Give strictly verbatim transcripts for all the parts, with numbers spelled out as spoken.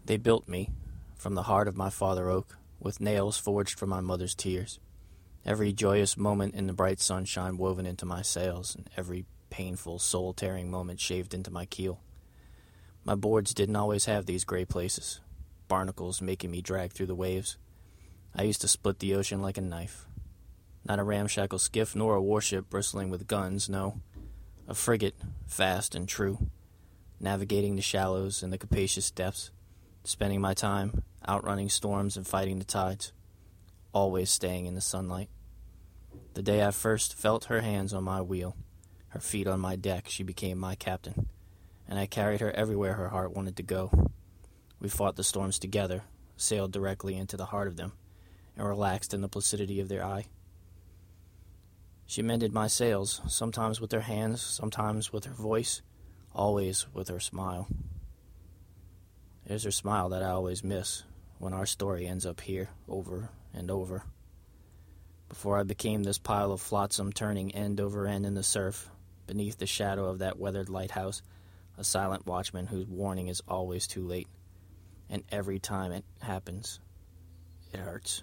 They built me, from the heart of my father oak, with nails forged from my mother's tears, every joyous moment in the bright sunshine woven into my sails, and every painful, soul-tearing moment shaved into my keel. My boards didn't always have these gray places, barnacles making me drag through the waves. I used to split the ocean like a knife. Not a ramshackle skiff nor a warship bristling with guns, no. A frigate, fast and true, navigating the shallows and the capacious depths, spending my time outrunning storms and fighting the tides, always staying in the sunlight. The day I first felt her hands on my wheel, her feet on my deck, she became my captain, and I carried her everywhere her heart wanted to go. We fought the storms together, sailed directly into the heart of them, and relaxed in the placidity of their eye. She mended my sails, sometimes with her hands, sometimes with her voice, always with her smile. It is her smile that I always miss when our story ends up here, over and over. Before I became this pile of flotsam turning end over end in the surf, beneath the shadow of that weathered lighthouse, a silent watchman whose warning is always too late, and every time it happens, it hurts.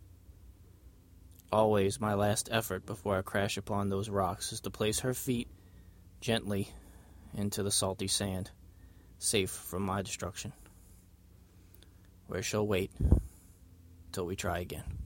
Always my last effort before I crash upon those rocks is to place her feet gently into the salty sand, safe from my destruction, where she'll wait till we try again.